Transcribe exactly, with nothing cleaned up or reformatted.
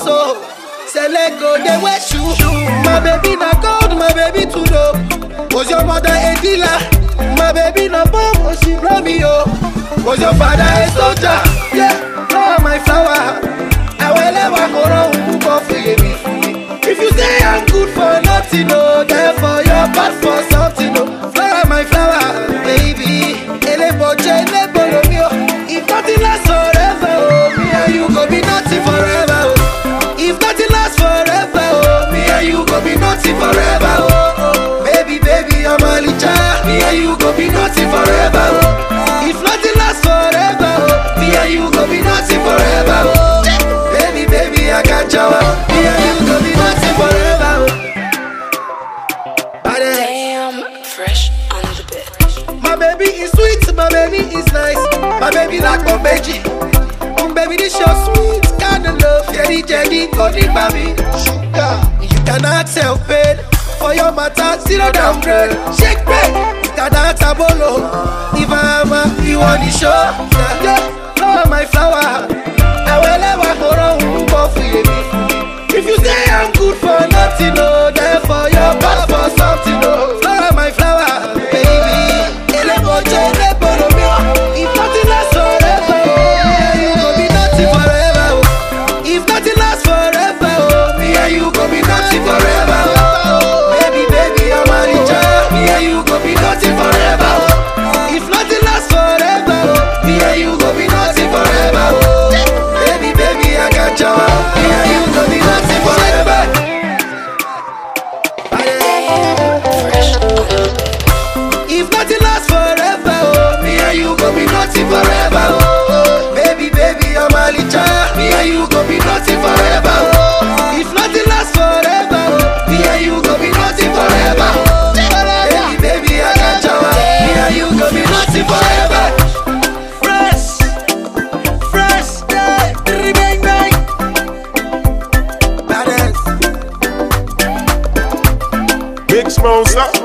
so. Say let go, they wear shoe. My baby not gold, my baby too low. Was your mother a dealer? My baby not bomb, oh she brought me oh. Was your father a soldier? Yeah, oh my flower. I will never go wrong, go for you. If you say I'm good for nothing, oh, therefore you're bad for something, oh. Flower, my flower, baby. Ele boche, ele bolo mio. If nothing lasts forever, oh, me and you go be nothing forever, oh. If nothing lasts forever, oh, me and you go be nothing forever, oh. oh. Baby, baby, I'm a licha. Me and you go be nothing forever, oh. If nothing lasts forever, oh, me and you go be nothing forever, oh. Baby, baby, I got you. Me and you go be nothing forever, oh. Damn, fresh on the bed. My baby is sweet, my baby is nice. My baby like my baby. My baby this your sweet kind of love. Jelly, jelly, golden baby. Sugar, you cannot sell pain. For your matter, zero downgrade. Shake break, you cannot abolo. If I'm a, you want the show. Yeah, yeah, flower, my flower. I will never go wrong, go for you. If you say I'm good for nothing, no, therefore you're bad for something, no. Flower, my flower, baby. Ele boche, ele bolo mio. If nothing lasts forever, oh, me and you go be nothing forever, oh. If nothing lasts forever, oh, me and you go be nothing forever, oh. Baby, baby, I'm a licha. Me and you go be nothing forever, oh. If nothing lasts forever, oh, me and you go be nothing forever, oh. Baby, baby, I got you. Me and you go be nothing forever. If nothing lasts forever, oh, me and you go be nothing forever, oh. Baby, baby, I'm a licha. Me and you go be nothing forever, oh. If nothing lasts forever, oh, me and you go be nothing forever, oh. Baby, baby, I got you. Me and you go be nothing forever. Fresh, fresh, yeah, bang, bang. Badass. Big Smosa.